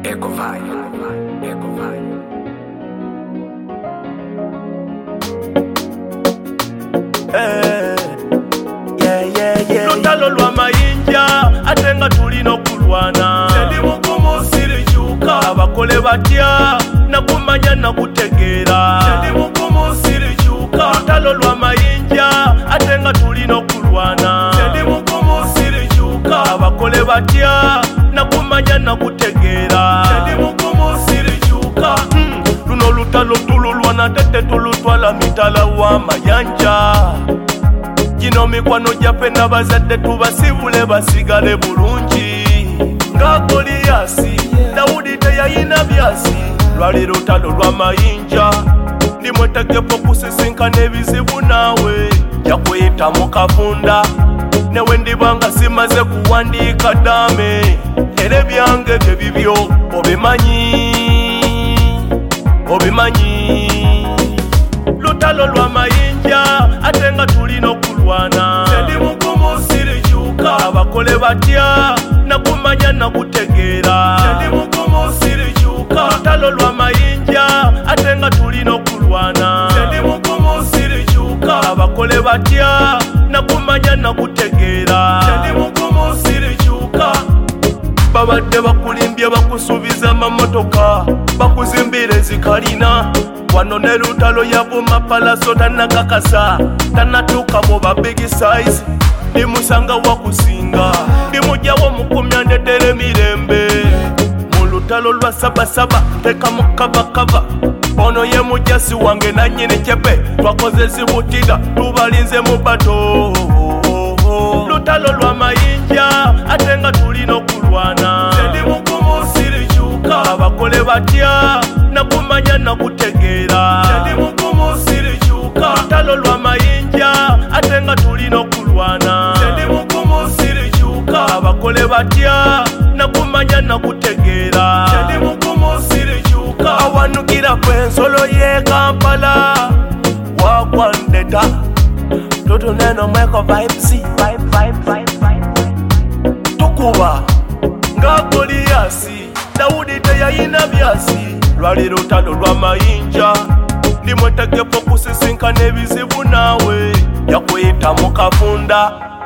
Lutalo lwa mayinja ate nga tulina okulwana. Ndi mugumu sirikyuka abakole batya nakumanya nakutegeera. Ndi mugumu sirikyuka lutalo lwa mayinja ate nga tulina okulwana. Ndi mugumu sirikyuka abakole batya nakumanya nakutegeera. Ndi mugumu sirikyuka luno lutalo tululwana tete tulutwala mitala wa mayanja. Gino mikwano gyaffe n'abazadde tubasibule basigale bulungi. Nga Goliyasi Dawudi teyayina byasi lwali lutalo lwa mayinja. Ndi mwetegefu okusisinkana ebizibu naawe jakuyita mu kafunda. Newe ndiba nga simaze kuwandiika ddaame era ebyange bye bibyo obimanyi. Lutalo lwa mayinja ate nga tulina okulwana. Ndi mugumu sirikyuka abakole batya nakumanya nakutegeera. Ndi mugumu sirikyuka lutalo lwa mayinja ate nga tulina okulwana. Ndi mugumu sirikyuka abakole batya nakumanya nakutegeera. Ndi mugumu sirikyuka babadde bakulimbye bakusuubiza mamotoka bakuzimbira ezikalina. Wano ne lutalo yavuma palaso tanakakasa tanatuuka boba big size. Ndimusanga wakusinga ndimugyawo mukumya ndetera emirembe. Mu lutalo lwa sabasaba teka mu kavakava. Ono ye mujasi wange nanyini kyebe twakoze zibutira tubalinze mu bato. Lutalo lwa mayinja ate nga tulina okulwana. Ndi mugumu sirikyuka abakole batya nakumanya nakutegeera. Ndi mugumu sirikyuka lutalo lwa mayinja ate nga tulina okulwana. Ndi mugumu sirikyuka abakole batya nakumanya nakutegeera. Ndi mugumu sirikyuka awanugira kw'ensolo ye Kampala wakwandeta tutuneno mweko vibes tukuba nga Goliyasi Dawudi teyayina byasi lwali lutalo lwa mayinja. Ndi mwetegefu okusisinkana ebizibu naawe jakuyita mu kafunda.